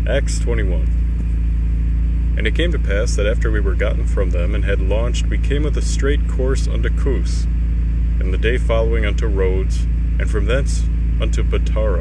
Acts 21. And it came to pass that after we were gotten from them and had launched, we came with a straight course unto Cos, and the day following unto Rhodes, and from thence unto Patara.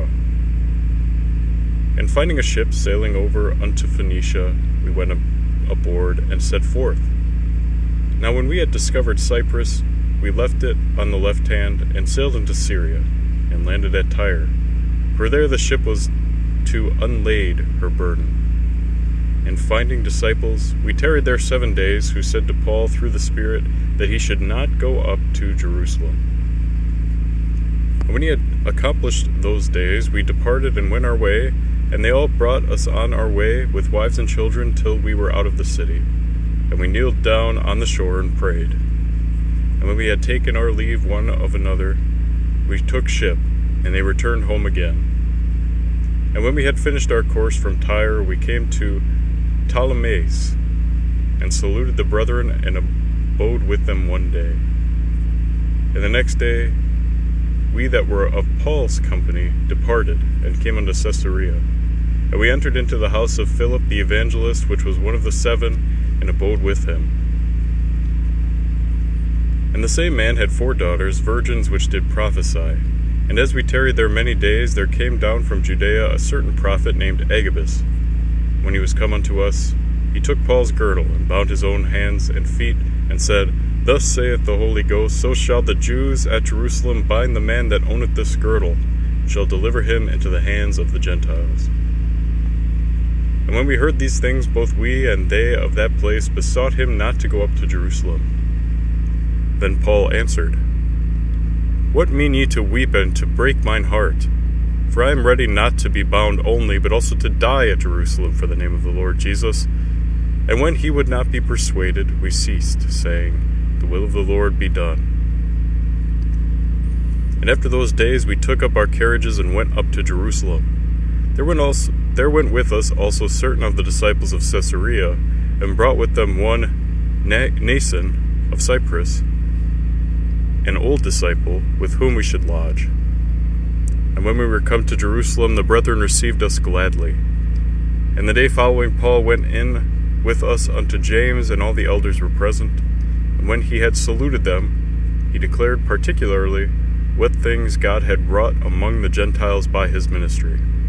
And finding a ship sailing over unto Phoenicia, we went aboard and set forth. Now when we had discovered Cyprus, we left it on the left hand, and sailed into Syria, and landed at Tyre. For there the ship was to unlade her burden. And finding disciples, we tarried there 7 days, who said to Paul through the Spirit that he should not go up to Jerusalem. And when he had accomplished those days, we departed and went our way, and they all brought us on our way with wives and children till we were out of the city. And we kneeled down on the shore and prayed. And when we had taken our leave one of another, we took ship, and they returned home again. And when we had finished our course from Tyre, we came to Ptolemais, and saluted the brethren, and abode with them 1 day. And the next day, we that were of Paul's company departed, and came unto Caesarea. And we entered into the house of Philip the evangelist, which was one of the 7, and abode with him. And the same man had 4 daughters, virgins, which did prophesy. And as we tarried there many days, there came down from Judea a certain prophet named Agabus. When he was come unto us, he took Paul's girdle, and bound his own hands and feet, and said, Thus saith the Holy Ghost, so shall the Jews at Jerusalem bind the man that owneth this girdle, and shall deliver him into the hands of the Gentiles. And when we heard these things, both we and they of that place besought him not to go up to Jerusalem. Then Paul answered, What mean ye to weep and to break mine heart? For I am ready not to be bound only, but also to die at Jerusalem for the name of the Lord Jesus. And when he would not be persuaded, we ceased, saying, The will of the Lord be done. And after those days we took up our carriages and went up to Jerusalem. There went with us also certain of the disciples of Caesarea, and brought with them one Mnason of Cyprus, an old disciple, with whom we should lodge. And when we were come to Jerusalem, the brethren received us gladly. And the day following, Paul went in with us unto James, and all the elders were present. And when he had saluted them, he declared particularly what things God had wrought among the Gentiles by his ministry.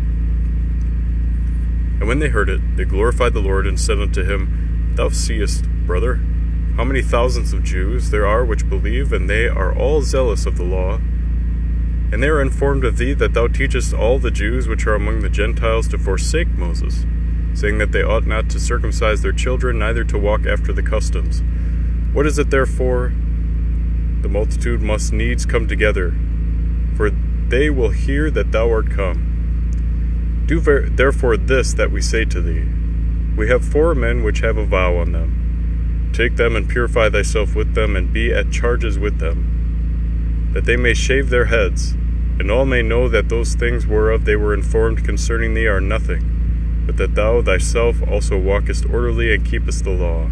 And when they heard it, they glorified the Lord, and said unto him, Thou seest, brother, how many thousands of Jews there are which believe, and they are all zealous of the law. And they are informed of thee that thou teachest all the Jews which are among the Gentiles to forsake Moses, saying that they ought not to circumcise their children, neither to walk after the customs. What is it therefore? The multitude must needs come together, for they will hear that thou art come. Do therefore this that we say to thee. We have 4 men which have a vow on them. Take them and purify thyself with them, and be at charges with them, that they may shave their heads, and all may know that those things whereof they were informed concerning thee are nothing, but that thou thyself also walkest orderly and keepest the law.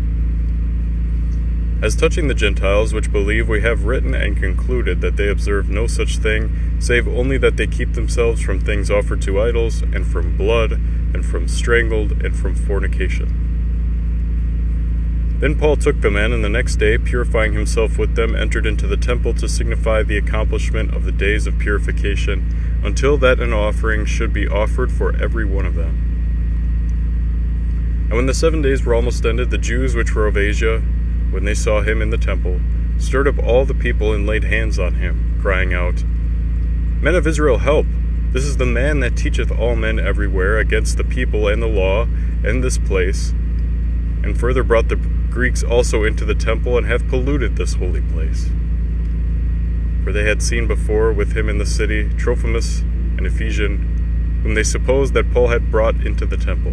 As touching the Gentiles which believe, we have written and concluded that they observe no such thing, save only that they keep themselves from things offered to idols, and from blood, and from strangled, and from fornication. Then Paul took the men, and the next day, purifying himself with them, entered into the temple to signify the accomplishment of the days of purification, until that an offering should be offered for every one of them. And when the 7 days were almost ended, the Jews which were of Asia, when they saw him in the temple, stirred up all the people and laid hands on him, crying out, Men of Israel, help! This is the man that teacheth all men everywhere against the people and the law and this place, and further brought the Greeks also into the temple, and hath polluted this holy place. For they had seen before with him in the city Trophimus, an Ephesian, whom they supposed that Paul had brought into the temple.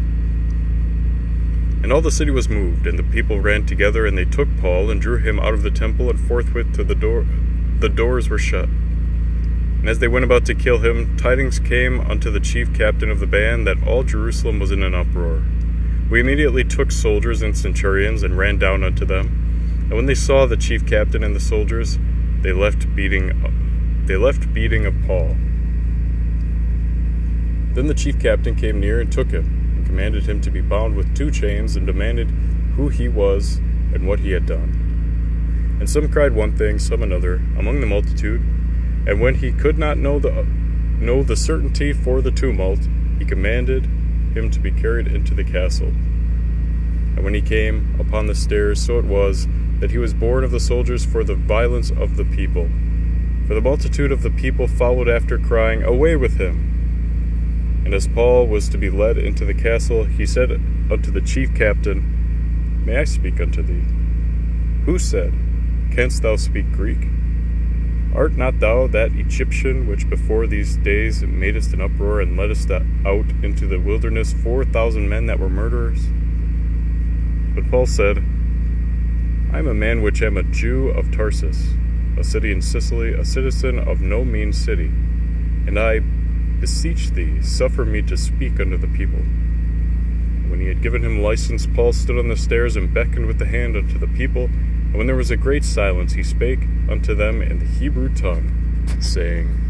And all the city was moved, and the people ran together, and they took Paul, and drew him out of the temple, and forthwith to the doors were shut. And as they went about to kill him, tidings came unto the chief captain of the band that all Jerusalem was in an uproar. We immediately took soldiers and centurions, and ran down unto them. And when they saw the chief captain and the soldiers, they left beating of Paul. Then the chief captain came near and took him, and commanded him to be bound with 2 chains, and demanded who he was and what he had done. And some cried one thing, some another, among the multitude. And when he could not know the certainty for the tumult, he commanded him to be carried into the castle. And when he came upon the stairs, so it was that he was borne of the soldiers for the violence of the people. For the multitude of the people followed after, crying, Away with him! And as Paul was to be led into the castle, he said unto the chief captain, May I speak unto thee? Who said, Canst thou speak Greek? Art not thou that Egyptian which before these days madest an uproar, and leddest out into the wilderness 4,000 men that were murderers? But Paul said, I am a man which am a Jew of Tarsus, a city in Sicily, a citizen of no mean city. And I beseech thee, suffer me to speak unto the people. When he had given him license, Paul stood on the stairs and beckoned with the hand unto the people. And when there was a great silence, he spake unto them in the Hebrew tongue, saying,